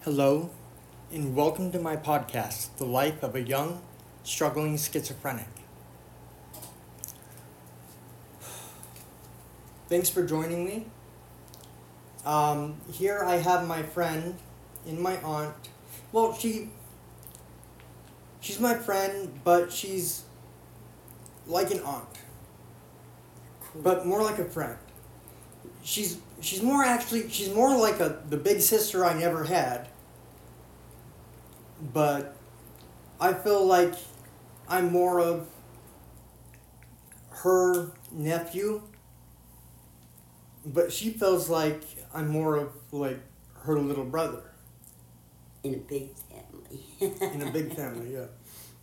Hello, and welcome to my podcast, The Life of a Young, Struggling Schizophrenic. Thanks for joining me. Here I have my friend and my aunt. Well, she's my friend, but she's like an aunt, but more like a friend. She's more like the big sister I never had. But I feel like I'm more of her nephew, but she feels like I'm more of like her little brother. In a big family. In a big family, yeah.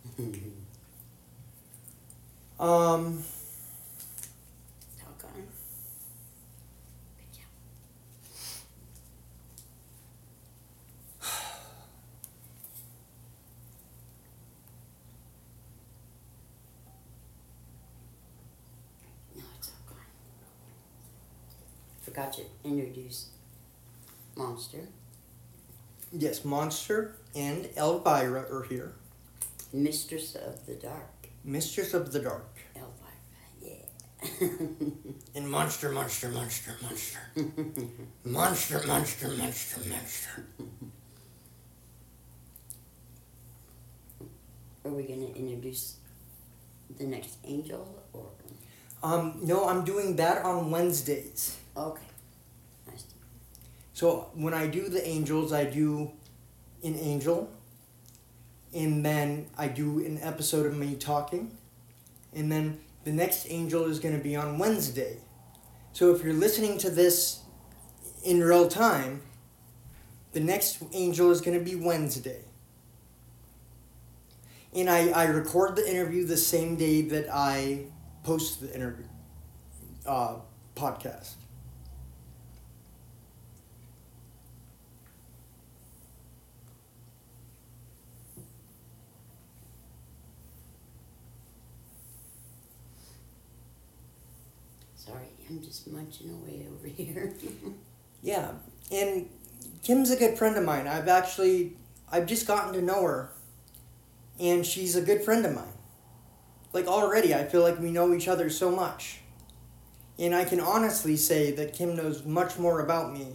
Doggone. Good job. No, it's all gone. Forgot to introduce Monster, Yes, Monster and Elvira are here. Mistress of the Dark. Mistress of the Dark. Elvira, yeah. And Monster. Monster. Are we going to introduce the next angel or? No, I'm doing that on Wednesdays. Okay. Nice. So when I do the angels, I do an angel, and then I do an episode of me talking, and then the next angel is going to be on Wednesday. So if you're listening to this in real time, the next angel is going to be Wednesday. And I record the interview the same day that I post the interview podcast. Sorry, I'm just munching away over here. Yeah, and Kim's a good friend of mine. I've just gotten to know her, and she's a good friend of mine. Like already, I feel like we know each other so much. And I can honestly say that Kim knows much more about me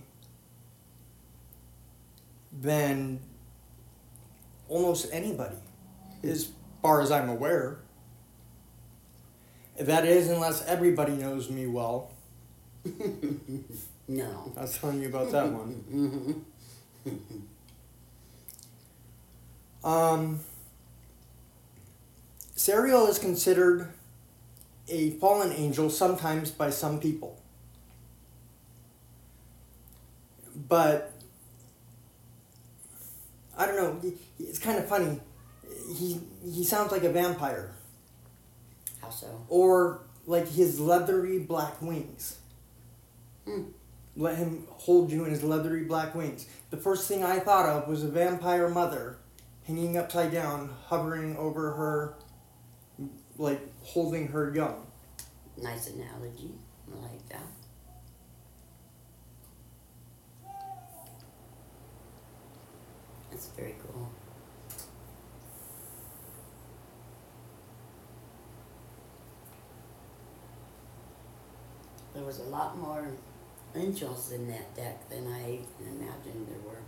than almost anybody, as far as I'm aware. That is, unless everybody knows me well. No. I was telling you about that one. Sariel is considered a fallen angel sometimes by some people. But, I don't know, it's kind of funny. He sounds like a vampire. How so? Or like his leathery black wings. Let him hold you in his leathery black wings. The first thing I thought of was a vampire mother hanging upside down, hovering over her, like holding her young. Nice analogy. I like that. That's very cool. There was a lot more angels in that deck than I imagined there were.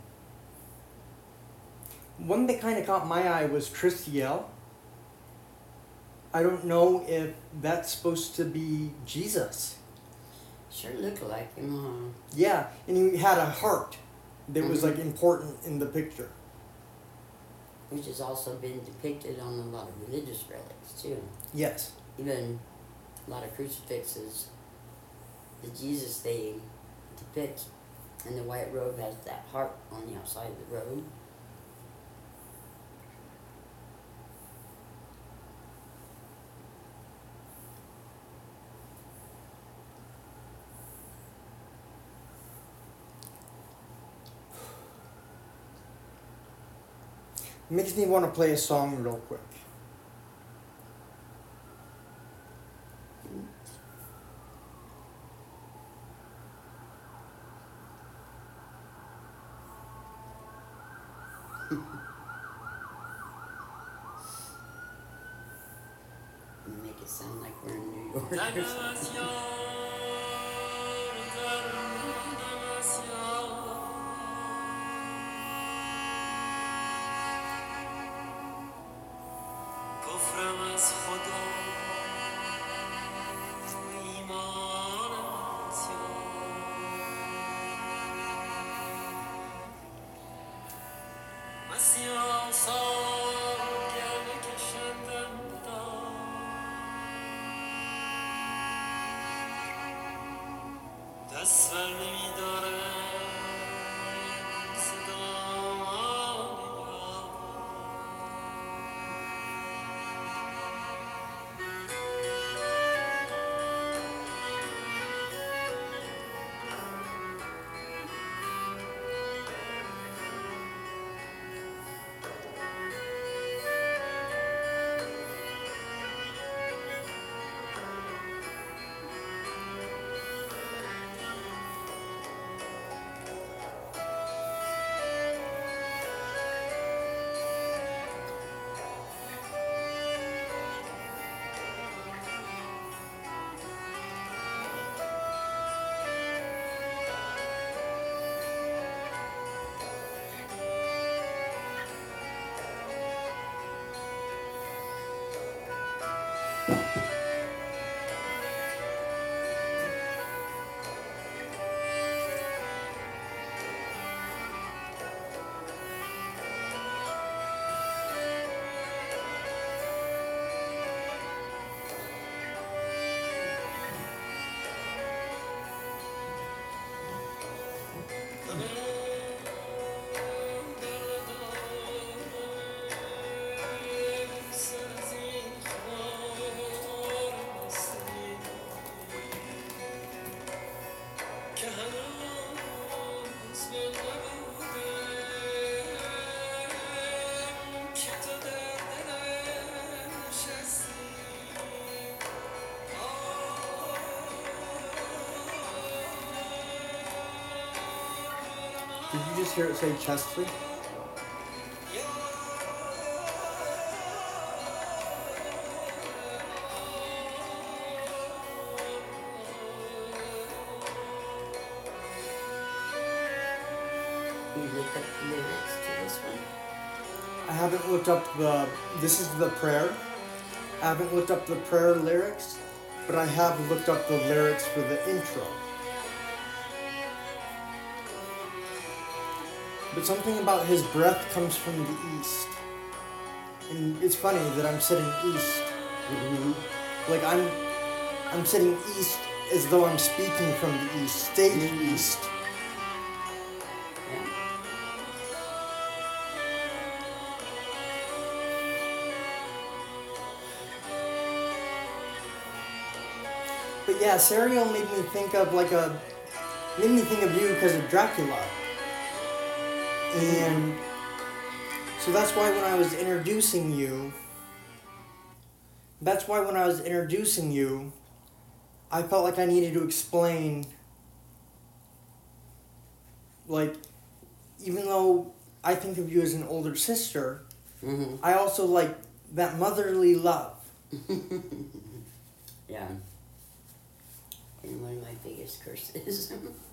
One that kind of caught my eye was Tristiel. I don't know if that's supposed to be Jesus. Sure looked like him, huh? Yeah, and he had a heart that was like important in the picture. Which has also been depicted on a lot of religious relics too. Yes. Even a lot of crucifixes, the Jesus they depict, and the white robe has that heart on the outside of the robe. Makes me want to play a song real quick. make it sound like we're in New York or something. Did you just hear it say Chesley? You look up the lyrics to this one? I haven't looked up this is the prayer. I haven't looked up the prayer lyrics, but I have looked up the lyrics for the intro. But something about his breath comes from the east. And it's funny that I'm sitting east. Mm-hmm. Like I'm sitting east as though I'm speaking from the east, stage east. Yeah. But yeah, Sariel made me think of you because of Dracula. And so that's why when I was introducing you, I felt like I needed to explain, like, even though I think of you as an older sister, Mm-hmm. I also like that motherly love. Yeah. And one of my biggest curses.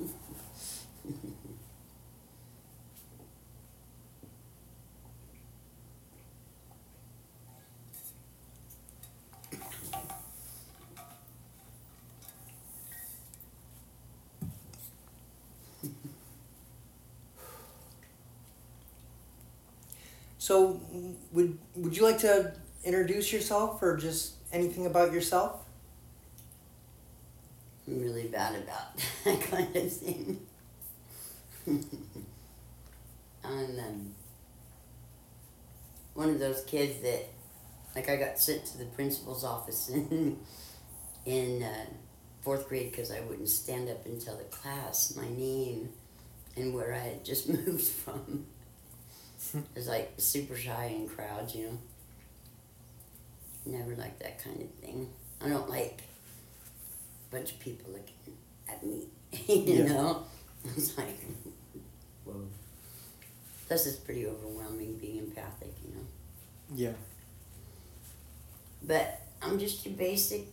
So, would you like to introduce yourself or just anything about yourself? I'm really bad about that kind of thing. I'm one of those kids that, like, I got sent to the principal's office in fourth grade because I wouldn't stand up and tell the class my name and where I had just moved from. I was like super shy in crowds, you know. Never liked that kind of thing. I don't like a bunch of people looking at me, you know. It's like, whoa. Plus, it's pretty overwhelming being empathic, you know. Yeah. But I'm just your basic,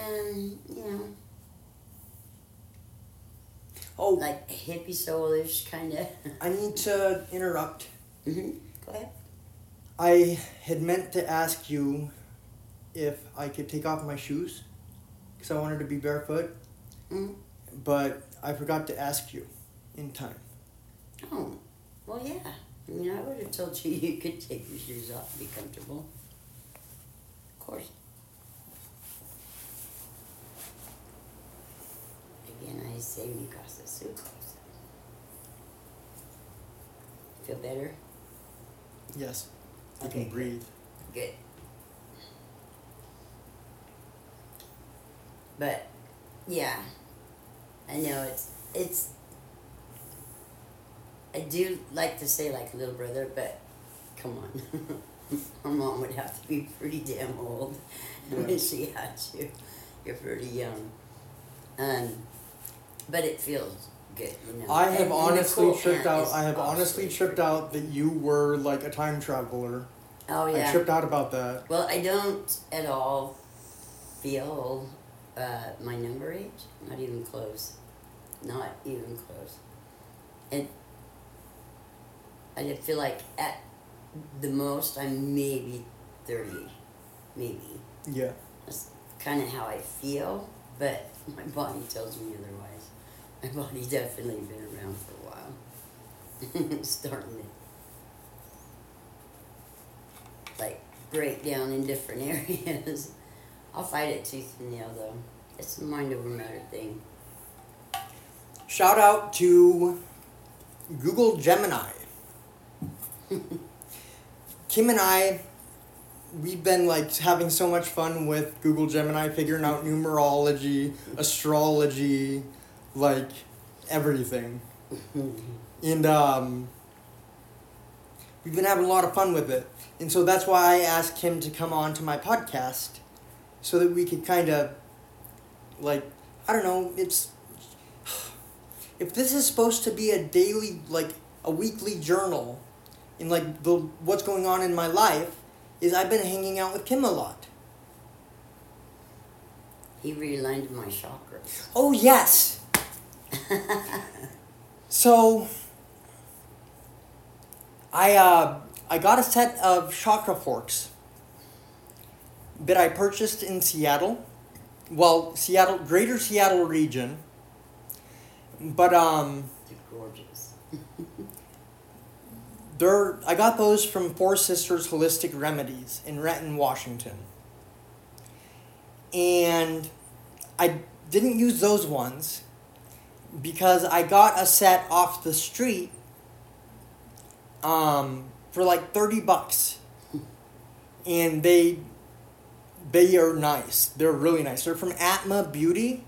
Oh, like hippie soulish kind of. I need to interrupt. Go ahead. I had meant to ask you if I could take off my shoes because I wanted to be barefoot, but I forgot to ask you in time. Oh, well, yeah. I mean, I would have told you you could take your shoes off and be comfortable. Of course. Again, I say mi casa su casa. Feel better? Yes, I Okay, can breathe. Good. But, yeah. I know it's I do like to say like little brother, but come on. My mom would have to be pretty damn old when she had you. You're pretty young. But it feels good, I have And honestly Nicole tripped Aunt out. is I have honestly absolutely tripped out that you were like a time traveler. Oh, yeah. I tripped out about that. Well, I don't at all feel my number age. Not even close. Not even close. And I just feel like at the most I'm maybe 30. Maybe. Yeah. That's kind of how I feel, but my body tells me otherwise. My body's definitely been around for a while. Starting to like break down in different areas. I'll fight it tooth and nail though. It's a mind over matter thing. Shout out to Google Gemini. Kim and I, we've been like having so much fun with Google Gemini, figuring out numerology, astrology, like everything. And we've been having a lot of fun with it. And so that's why I asked him to come on to my podcast so that we could kind of like, I don't know, if this is supposed to be a daily, like a weekly journal in like what's going on in my life, is I've been hanging out with Kim a lot. He realigned my chakras. Oh yes. So I got a set of chakra forks that I purchased in Seattle. Well, Greater Seattle region. But They're gorgeous. I got those from Four Sisters Holistic Remedies in Renton, Washington. And I didn't use those ones because I got a set off the street for like $30. And they are nice. They're really nice. They're from Atma Beauty.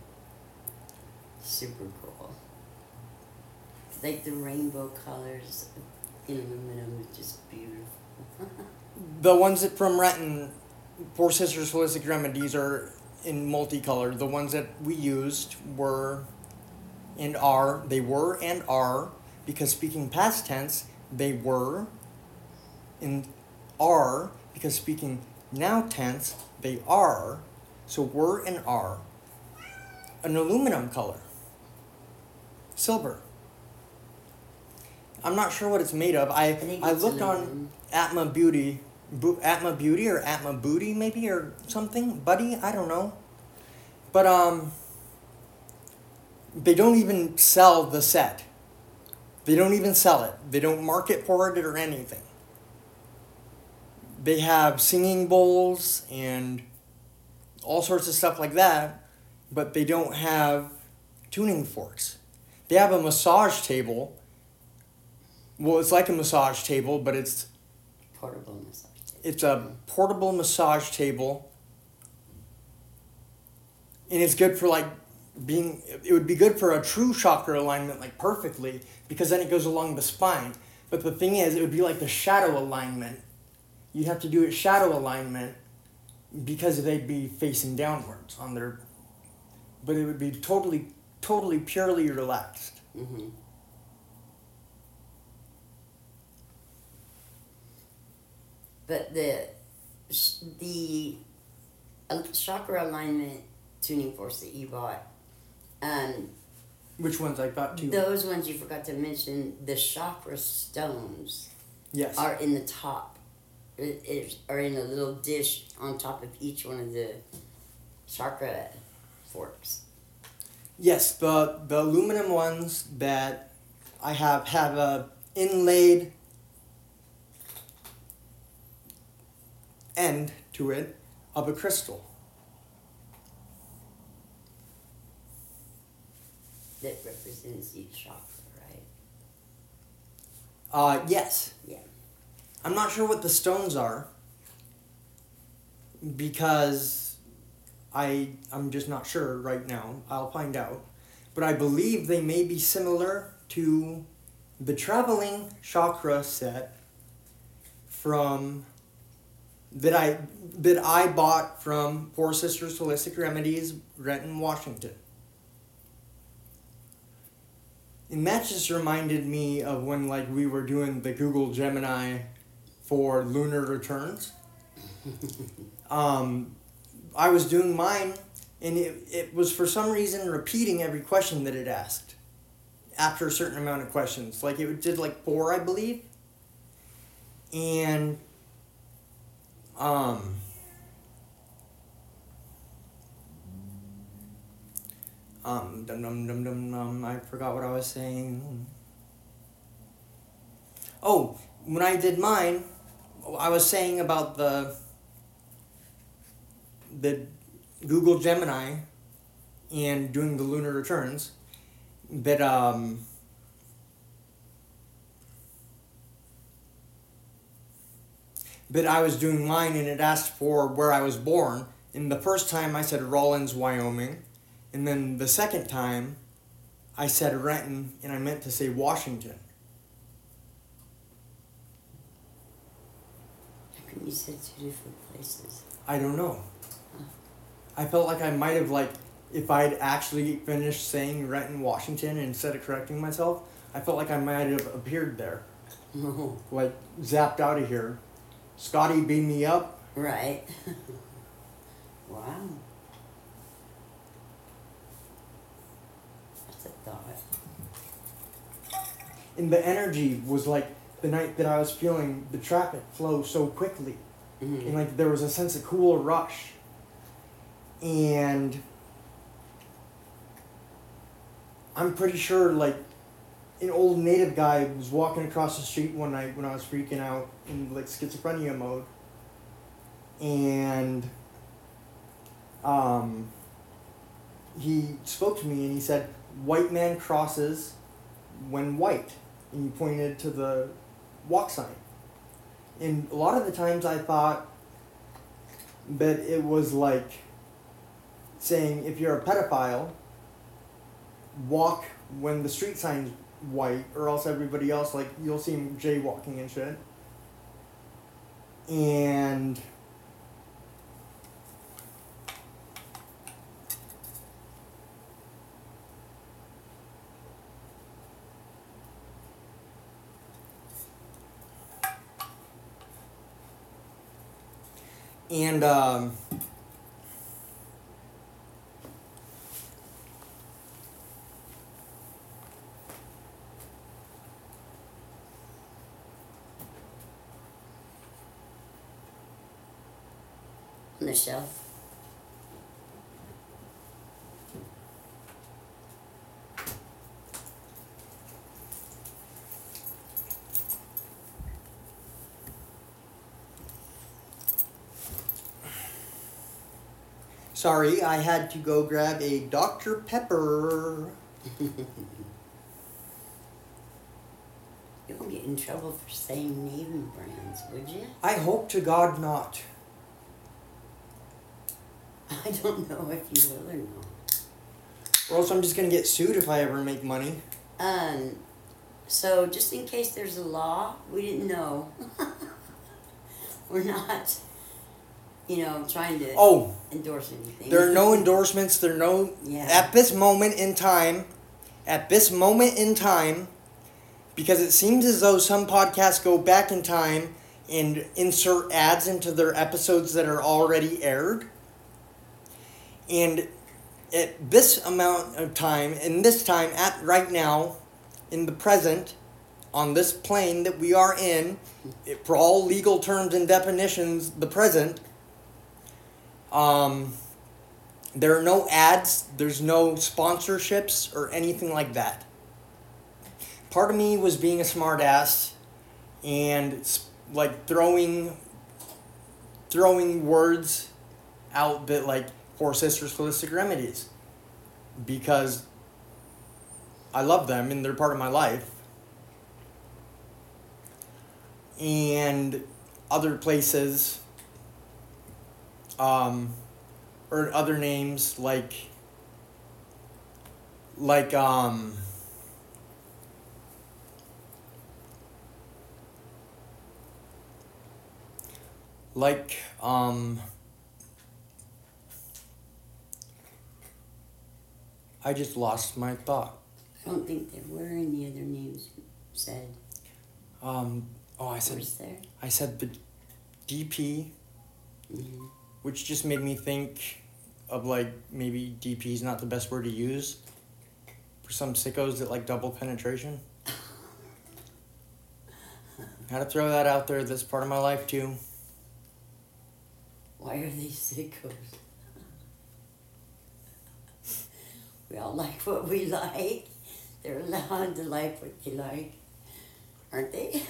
Super cool. Like the rainbow colors in aluminum is just beautiful. The ones that from Renton, Four Sisters Holistic Remedies, are in multicolor. The ones that we used were and are, because speaking past tense, they were, and are, because speaking now tense, they are, so were and are, an aluminum color. Silver. I'm not sure what it's made of. I looked on Atma Beauty or Atma Booty maybe or something. Buddy, I don't know. But they don't even sell the set. They don't even sell it. They don't market for it or anything. They have singing bowls and all sorts of stuff like that, but they don't have tuning forks. They have a massage table. Well, it's like a massage table, but it's Portable massage table. It's a portable massage table. And it's good for like it would be good for a true chakra alignment like perfectly, because then it goes along the spine. But the thing is, it would be like the shadow alignment. You'd have to do it shadow alignment because they'd be facing downwards on their, but it would be totally purely relaxed. Mm-hmm. But the a chakra alignment tuning forks that you bought. Which ones I got too? Those ones you forgot to mention. The chakra stones Yes. are in the top. Are in a little dish on top of each one of the chakra forks. Yes, the aluminum ones that I have a inlaid end to it of a crystal. That represents each chakra, right? Yes. Yeah. I'm not sure what the stones are because I'm just not sure right now. I'll find out. But I believe they may be similar to the traveling chakra set from that I bought from Four Sisters Holistic Remedies, Renton, Washington. And that just reminded me of when we were doing the Google Gemini for lunar returns. I was doing mine, and it was for some reason repeating every question that it asked after a certain amount of questions. It did 4, I believe. And I forgot what I was saying. Oh, when I did mine, I was saying about the Google Gemini and doing the lunar returns, but I was doing mine and it asked for where I was born. And the first time I said Rawlins, Wyoming. And then the second time, I said Renton, and I meant to say Washington. How come you said 2 different places? I don't know. I felt like I might have, if I'd actually finished saying Renton, Washington, instead of correcting myself, I felt like I might have appeared there. Oh. Zapped out of here. Scotty beamed me up. Right. Wow. That's a thought. And the energy was the night that I was feeling the traffic flow so quickly. Mm-hmm. And there was a sense of cool rush. And I'm pretty sure an old native guy was walking across the street one night when I was freaking out in schizophrenia mode. And he spoke to me and he said, "White man crosses when white." And he pointed to the walk sign. And a lot of the times I thought that it was saying, if you're a pedophile, walk when the street sign's white, or else everybody else, you'll see him jaywalking and shit. And On the shelf. sorry, I had to go grab a Dr. Pepper. You won't get in trouble for saying name brands, would you? I hope to God not. I don't know if you will or not. Or else I'm just going to get sued if I ever make money. So just in case there's a law, we didn't know. We're not, trying to endorse anything. There are no endorsements. There are no... Yeah. At this moment in time, because it seems as though some podcasts go back in time and insert ads into their episodes that are already aired. And at this amount of time, and this time, at right now, in the present, on this plane that we are in, for all legal terms and definitions, the present, there are no ads, there's no sponsorships or anything like that. Part of me was being a smartass and like throwing words out that like Four Sisters Holistic Remedies, because I love them and they're part of my life. And other places, or other names like I just lost my thought. I don't think there were any other names said. I said the DP, Mm-hmm. which just made me think of like maybe DP is not the best word to use for some sickos that like double penetration. Had to throw that out there. That's part of my life too. Why are they sickos? We all like what we like. They're allowed to like what they like, aren't they?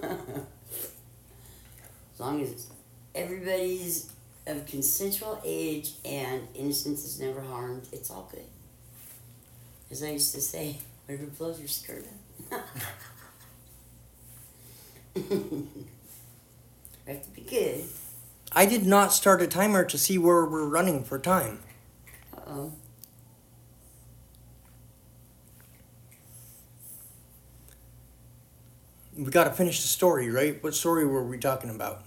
As long as everybody's of consensual age and innocence is never harmed, it's all good. As I used to say, whatever blows your skirt up. We have to be good. I did not start a timer to see where we're running for time. Uh-oh. We gotta finish the story, right? What story were we talking about?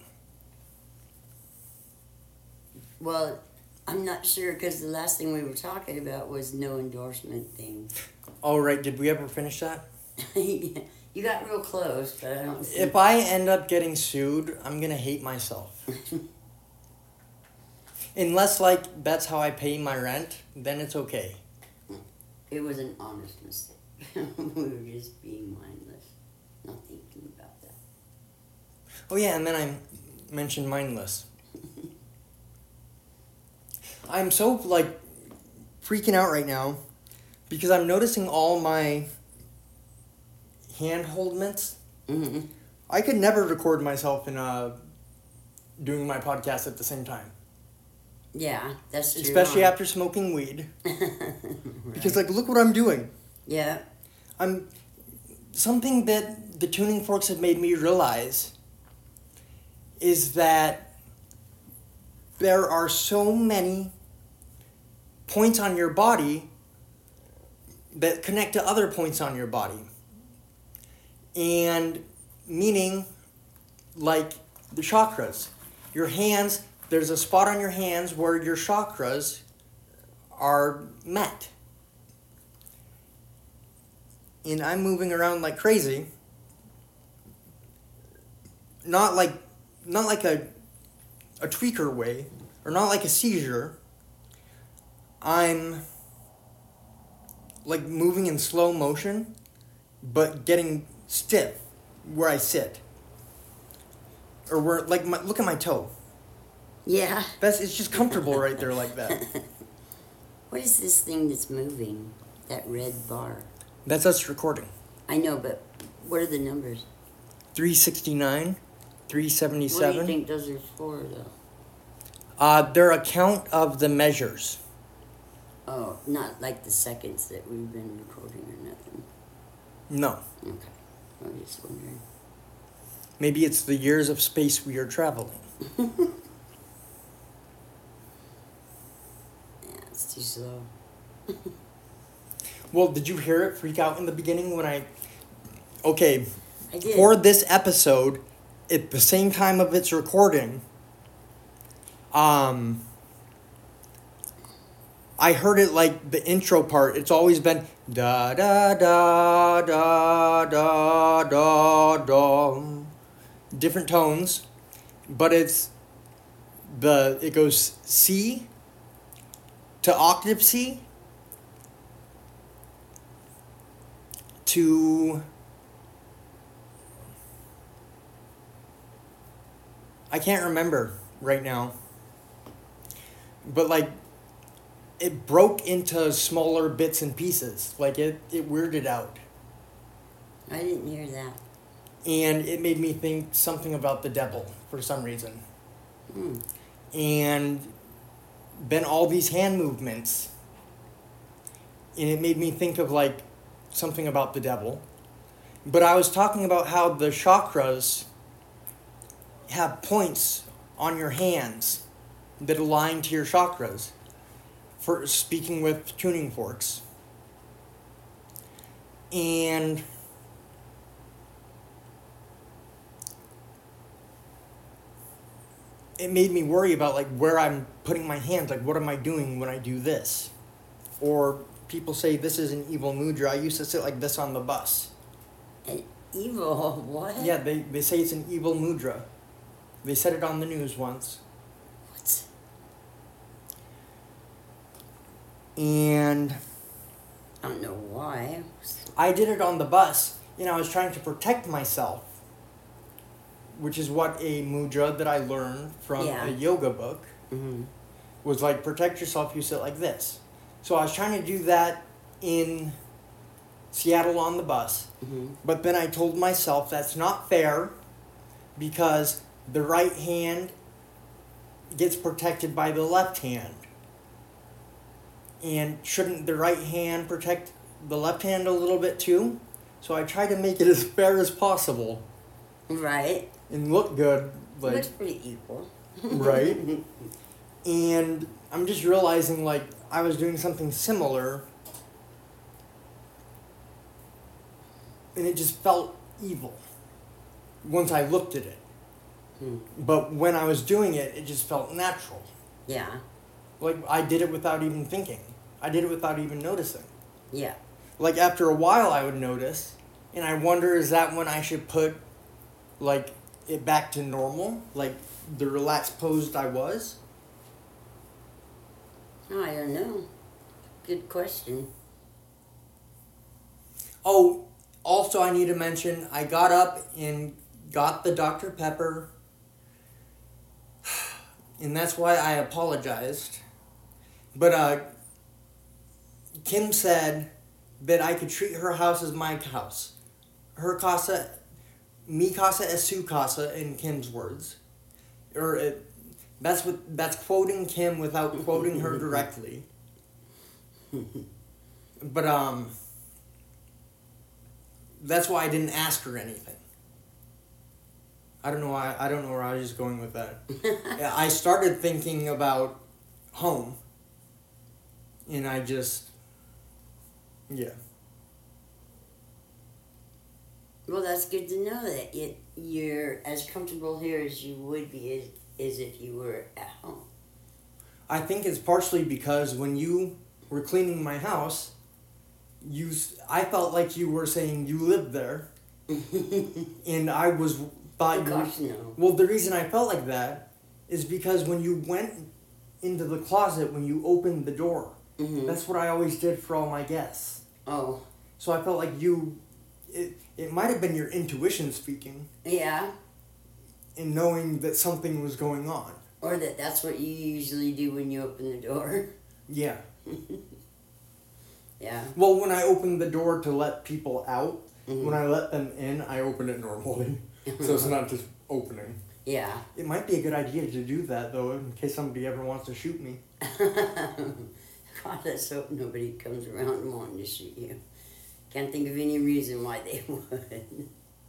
Well, I'm not sure because the last thing we were talking about was no endorsement thing. Oh, right. Did we ever finish that? You got real close, but I don't think... If I end up getting sued, I'm gonna hate myself. Unless, like, that's how I pay my rent, then it's okay. It was an honest mistake. We were just being mindless, not thinking about that. Oh, yeah, and then I mentioned mindless. I'm so, like, freaking out right now because I'm noticing all my hand holdments. Mm-hmm. I could never record myself in doing my podcast at the same time. Yeah, that's true. Especially after smoking weed. Because, like, look what I'm doing. Yeah. Something that the tuning forks have made me realize is that there are so many points on your body that connect to other points on your body. And meaning, like, the chakras. Your hands, there's a spot on your hands where your chakras are met. And I'm moving around like crazy. Not like a tweaker way, or not like a seizure. I'm like moving in slow motion, but getting stiff where I sit. Or where, like, look at my toe. Yeah. It's just comfortable right there like that. What is this thing that's moving? That red bar? That's us recording. I know, but what are the numbers? 369, 377. What do you think those are for, though? They're a count of the measures. Oh, not like the seconds that we've been recording or nothing. No. Okay. I was just wondering. Maybe it's the years of space we are traveling. Yeah, it's too slow. Well, did you hear it freak out in the beginning when I... Okay, I did. for this episode, at the same time of its recording, I heard it like the intro part. It's always been da da da da da da da, different tones, but it goes C, to octopsy to I can't remember right now. But like it broke into smaller bits and pieces. Like it weirded out. I didn't hear that. And it made me think something about the devil for some reason. Hmm. And then all these hand movements. And it made me think of like something about the devil. But I was talking about how the chakras have points on your hands that align to your chakras. For speaking with tuning forks. And it made me worry about like where I'm putting my hands, like what am I doing when I do this? Or people say this is an evil mudra. I used to sit like this on the bus. An evil what? Yeah, they say it's an evil mudra. They said it on the news once. What? And I don't know why. I did it on the bus, and I was trying to protect myself, which is what a mudra that I learned from Yeah. a yoga book Mm-hmm. was like, protect yourself, you sit like this. So I was trying to do that in Seattle on the bus, Mm-hmm. but then I told myself that's not fair because the right hand gets protected by the left hand. And shouldn't the right hand protect the left hand a little bit too? So I tried to make it as fair as possible Right. and look good, like Looks pretty equal. right. And I'm just realizing like I was doing something similar, and it just felt evil once I looked at it. Hmm. But when I was doing it, it just felt natural. Yeah. Like I did it without even thinking. I did it without even noticing. Yeah. Like after a while I would notice, and I wonder, is that when I should put like it back to normal, like the relaxed pose I was? Oh, I don't know. Good question. Oh, also I need to mention I got up and got the Dr. Pepper, and that's why I apologized. But Kim said that I could treat her house as my house. Her casa, mi casa es su casa, in Kim's words. That's quoting Kim without quoting her directly. But that's why I didn't ask her anything. I don't know why. I don't know where I was just going with that. Yeah, I started thinking about home, and I just, yeah. Well, that's good to know that you're as comfortable here as you would be as if you were at home. I think it's partially because when you were cleaning my house, I felt like you were saying you lived there, and I thought Oh gosh, no. Well, the reason I felt like that is because when you went into the closet, when you opened the door, Mm-hmm. that's what I always did for all my guests. Oh, So I felt like it might have been your intuition speaking yeah. and knowing that something was going on. Or that's what you usually do when you open the door. Yeah. Yeah. Well, when I opened the door to let people out, Mhm. when I let them in, I open it normally. So it's not just opening. Yeah. It might be a good idea to do that, though, in case somebody ever wants to shoot me. God, let's hope nobody comes around wanting to shoot you. Can't think of any reason why they would.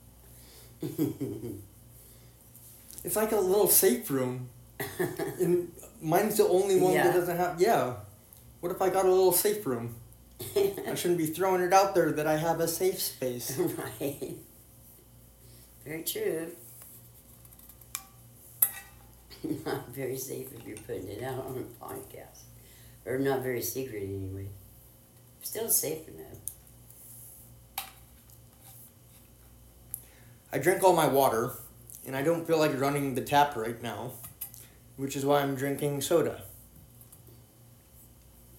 It's like a little safe room. And mine's the only one Yeah. that doesn't have... Yeah. What if I got a little safe room? I shouldn't be throwing it out there that I have a safe space. Right. Very true. Not very safe if you're putting it out on a podcast. Or not very secret anyway. Still safe enough. I drank all my water, and I don't feel like running the tap right now, which is why I'm drinking soda.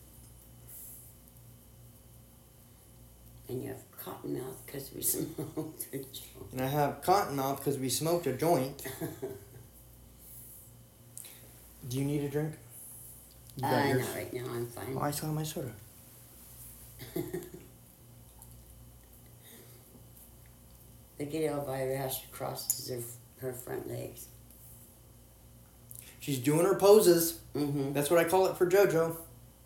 And you have Cottonmouth because we smoked a joint. And I have Cottonmouth because we smoked a joint. Do you need a drink? You got yours? Not right now, I'm fine. Oh, I still have my soda. Look at Elvira how she crosses her front legs. She's doing her poses. Mm-hmm. That's what I call it for JoJo.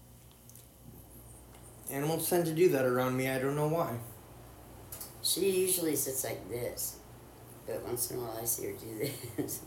Animals tend to do that around me. I don't know why. She usually sits like this, but once in a while I see her do this.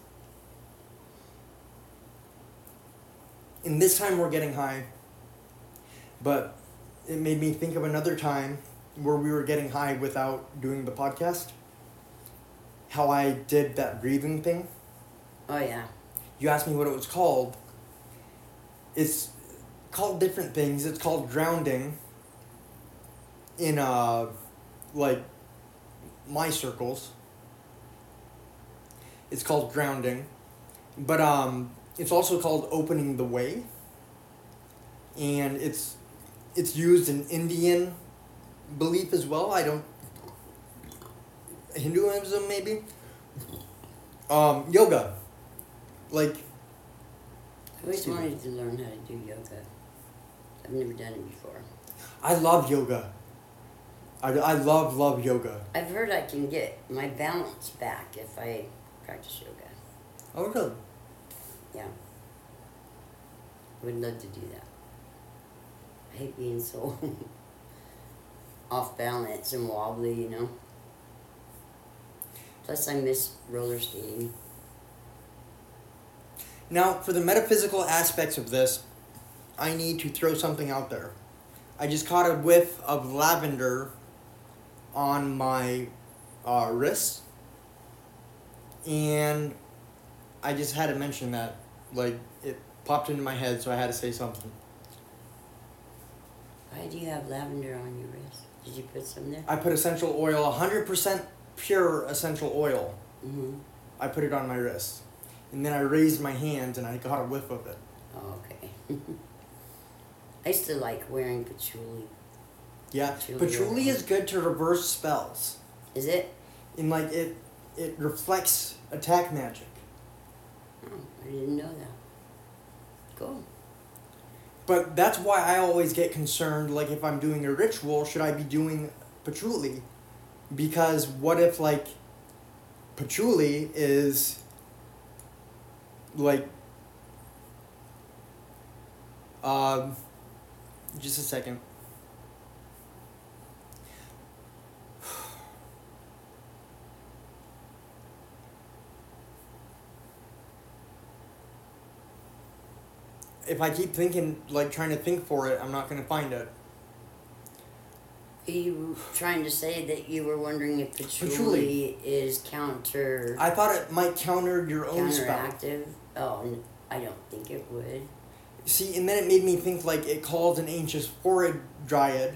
And this time we're getting high. But it made me think of another time where we were getting high without doing the podcast. How I did that breathing thing. Oh, yeah. You asked me what it was called. It's called different things. It's called drowning in like my circles. It's called grounding. But it's also called opening the way. And it's used in Indian belief as well. Hinduism maybe. Yoga. Like, I always wanted to learn how to do yoga. I've never done it before. I love yoga. I love yoga. I've heard I can get my balance back if I practice yoga. Oh, really? Yeah. I would love to do that. I hate being so off balance and wobbly, you know. Plus I miss roller skating. Now, for the metaphysical aspects of this, I need to throw something out there. I just caught a whiff of lavender on my wrist, and I just had to mention that. Like, it popped into my head, so I had to say something. Why do you have lavender on your wrist? Did you put some there? I put essential oil, 100% pure essential oil. Mm-hmm. I put it on my wrist. And then I raised my hands and I got a whiff of it. Oh, okay. I used to like wearing patchouli. Yeah, patchouli is good to reverse spells. Is it? And like it reflects attack magic. Oh, I didn't know that. Cool. But that's why I always get concerned, like if I'm doing a ritual, should I be doing patchouli? Because what if like patchouli is like just a second. If I keep thinking, like trying to think for it, I'm not going to find it. Are you trying to say that you were wondering if patchouli is counter... I thought it might counter your own spell. Counteractive? Oh, I don't think it would. See, and then it made me think like it calls an ancient horrid dryad.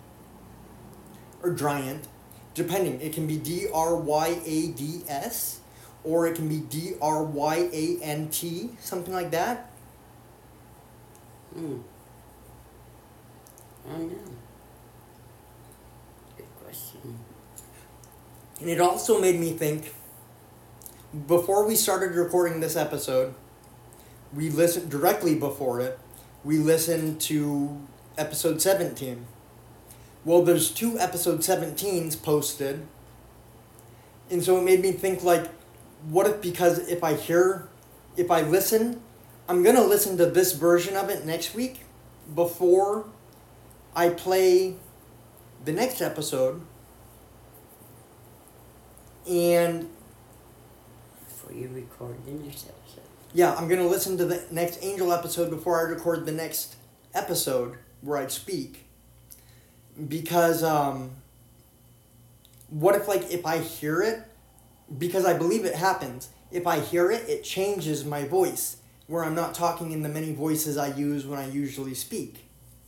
Or dryant. Depending. It can be Dryads. Or it can be Dryant. Something like that. I don't know. Good question. And it also made me think, before we started recording this episode, we listened directly before it, we listened to episode 17. Well, there's 2 episode 17s posted. And so it made me think like, what if, because if I listen, I'm going to listen to this version of it next week before I play the next episode. And Before you record the next episode. yeah, I'm going to listen to the next Angel episode before I record the next episode where I speak. Because, what if, like, if I hear it, because I believe it happens, if I hear it, it changes my voice, where I'm not talking in the many voices I use when I usually speak.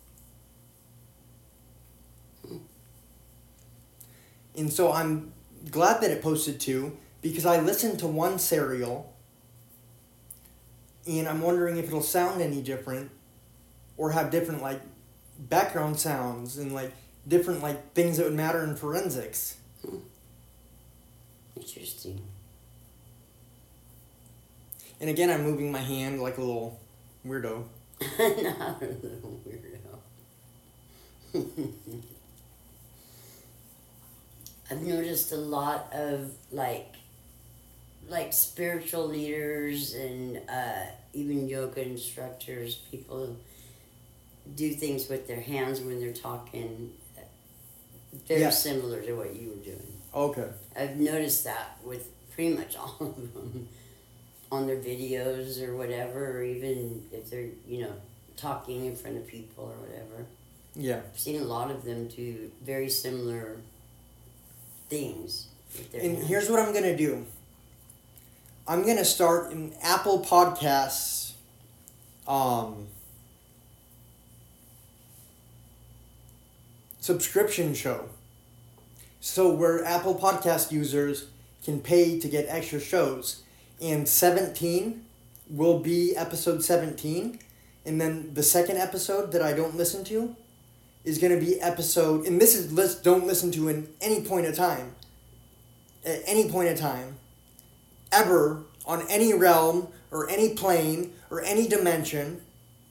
And so I'm glad that it posted 2, because I listened to one serial, and I'm wondering if it'll sound any different, or have different, like, background sounds, and, like, different like things that would matter in forensics. Interesting. And again, I'm moving my hand like a little weirdo. Not a little weirdo. I've noticed a lot of like spiritual leaders and even yoga instructors, people do things with their hands when they're talking. Very Yeah. similar to what you were doing. Okay. I've noticed that with pretty much all of them on their videos or whatever, or even if they're, talking in front of people or whatever. Yeah. I've seen a lot of them do very similar things with their And hands. here's what I'm going to do. I'm going to start an Apple Podcasts subscription show. So where Apple Podcast users can pay to get extra shows. And 17 will be episode 17. And then the second episode that I don't listen to is going to be episode... And this is don't listen to in any point of time. At any point of time. Ever. On any realm. Or any plane. Or any dimension.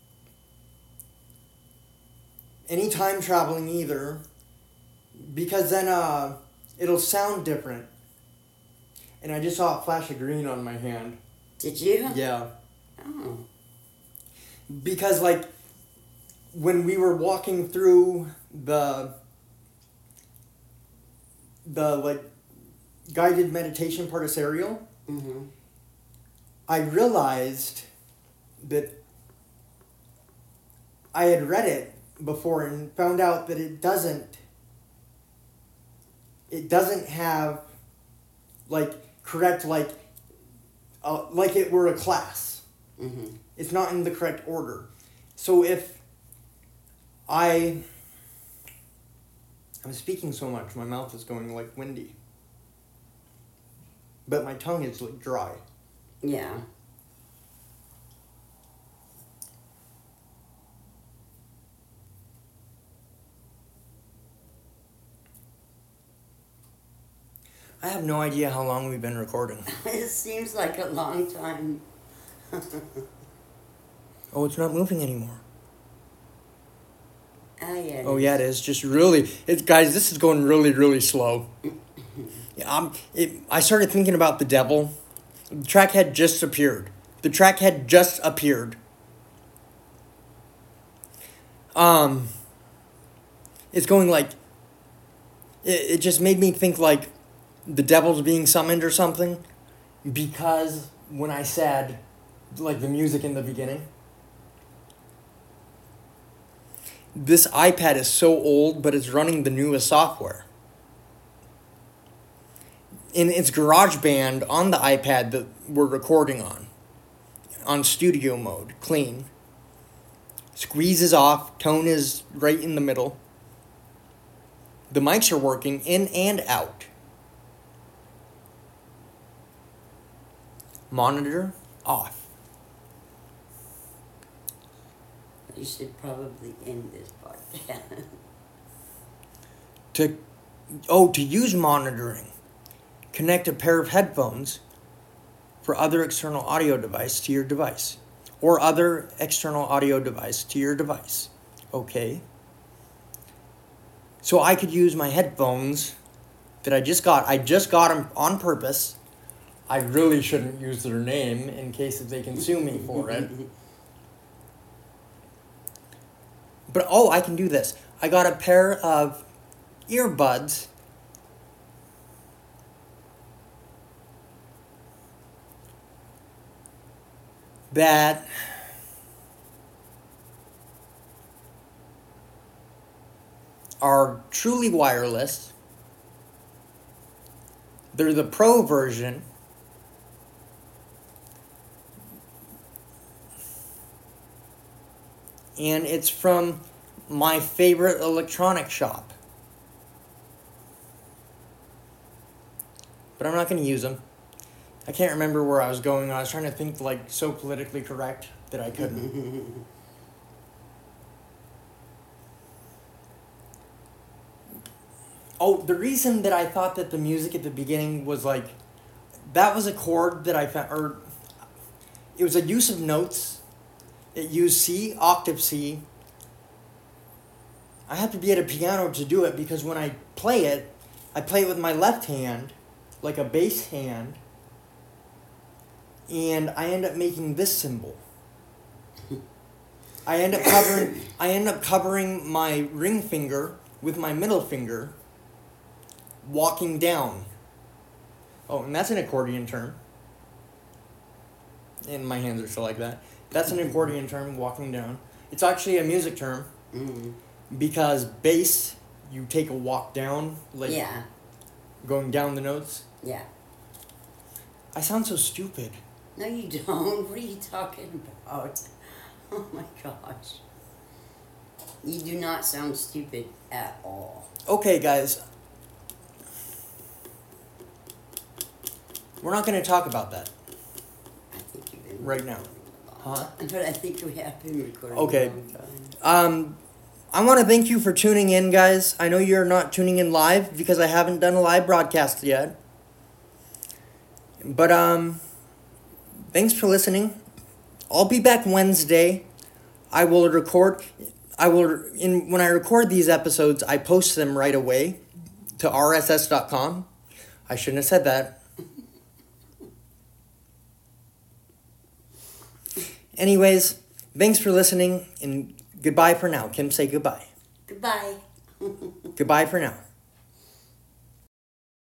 Any time traveling either. Because then it'll sound different. And I just saw a flash of green on my hand. Did you? Yeah. Oh. Because like when we were walking through the like guided meditation part of Serial, Mm-hmm. I realized that I had read it before and found out that it doesn't have like correct like it were a class. Mm-hmm. It's not in the correct order. So if I'm speaking so much, my mouth is going like windy. But my tongue is like dry. Yeah. I have no idea how long we've been recording. It seems like a long time. Oh, it's not moving anymore. Yeah. Oh yeah, it is. Just really, guys, this is going really, really slow. Yeah, I started thinking about the devil. The track had just appeared. It's going like, it just made me think like the devil's being summoned or something. Because when I said, like the music in the beginning. This iPad is so old, but it's running the newest software. And it's GarageBand on the iPad that we're recording on studio mode, clean. Squeeze is off, tone is right in the middle. The mics are working in and out. Monitor off. You should probably end this podcast. To use monitoring, connect a pair of headphones for other external audio device to your device. Or other external audio device to your device. Okay. So I could use my headphones that I just got. I just got them on purpose. I really shouldn't use their name in case if they can sue me for it. But I can do this. I got a pair of earbuds that are truly wireless. They're the Pro version. And it's from my favorite electronic shop. But I'm not going to use them. I can't remember where I was going. I was trying to think like so politically correct that I couldn't. Oh, the reason that I thought that the music at the beginning was like, that was a chord that I found, or it was a use of notes. It used C, octave C. I have to be at a piano to do it because when I play it with my left hand, like a bass hand, and I end up making this symbol. I end up covering my ring finger with my middle finger, walking down. Oh, and that's an accordion term. And my hands are still like that. That's an accordion term, walking down. It's actually a music term. Mm. Because bass, you take a walk down, like Yeah. going down the notes. Yeah. I sound so stupid. No, you don't. What are you talking about? Oh my gosh. You do not sound stupid at all. Okay, guys. We're not going to talk about that I think you've been right now. recording a Huh? lot. But I think we have been recording Okay. a long time. I want to thank you for tuning in, guys. I know you're not tuning in live because I haven't done a live broadcast yet. But, thanks for listening. I'll be back Wednesday. When I record these episodes, I post them right away to rss.com. I shouldn't have said that. Anyways, thanks for listening, and goodbye for now. Kim, say goodbye. Goodbye. Goodbye for now.